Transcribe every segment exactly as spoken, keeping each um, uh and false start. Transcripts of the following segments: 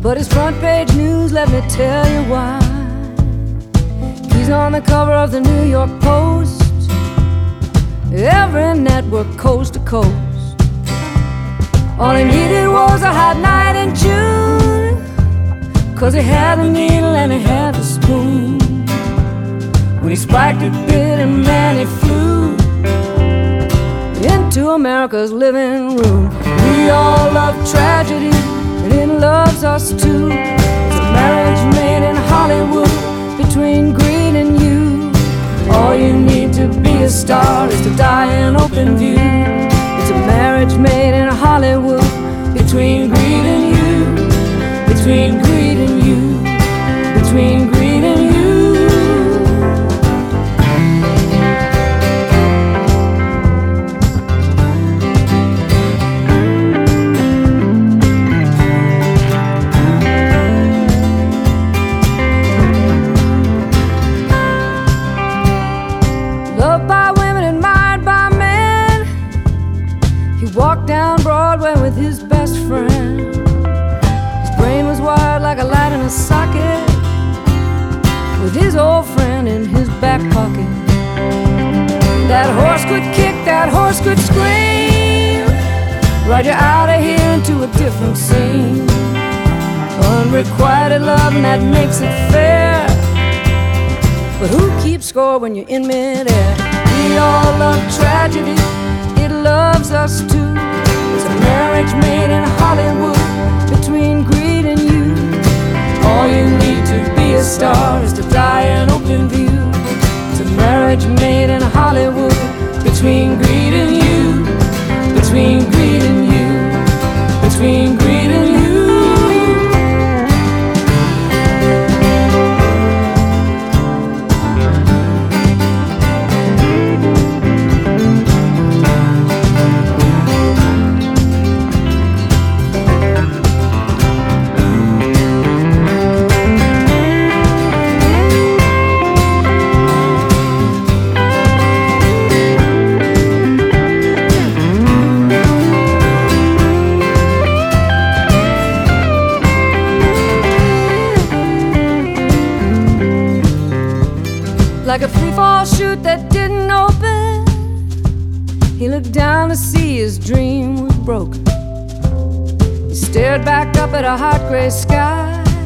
but his front page news, let me tell you why. He's on the cover of the New York Post, every network coast to coast. All he needed was a hot night in June, 'cause he had the needle and he had the spoon. When he spiked it, bit, and man, he flew into America's living room. We all love tragedy, and it loves us too. It's a marriage made in Hollywood between greed and you. All you need to be a star is to die in open view. It's a marriage made in Hollywood between greed and you, between greed and you, between greed and you. Loved by women, admired by men, he walked down Broadway with his best friend. His brain was wired like a light in a socket, with his old friend in his back pocket. That horse could kick, that horse could scream, ride you out of here into a different scene. Unrequited love, and that makes it fair, but who keeps score when you're in midair? We all love tragedy, it loves us too. It's a marriage made in Hollywood between greed and you. All you need to be a star is to die in open view. It's a marriage made in Hollywood between greed and you, between greed and you, between greed and you. Like a free-fall chute that didn't open, he looked down to see his dream was broken. He stared back up at a hot gray sky,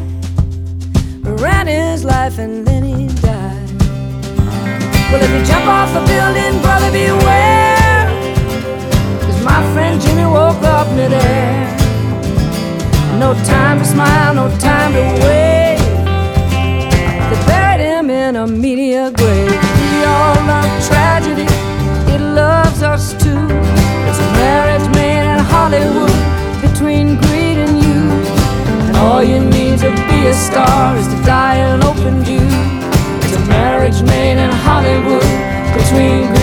ran his life, and then he died. Well, if you jump off a building, brother, beware, 'cause my friend Jimmy woke up midair. No time to smile, no time to wait, they buried him in a media grave. We all love tragedy, it loves us too. It's a marriage made in Hollywood between greed and you. And all you need to be a star is to die in open view. It's a marriage made in Hollywood between greed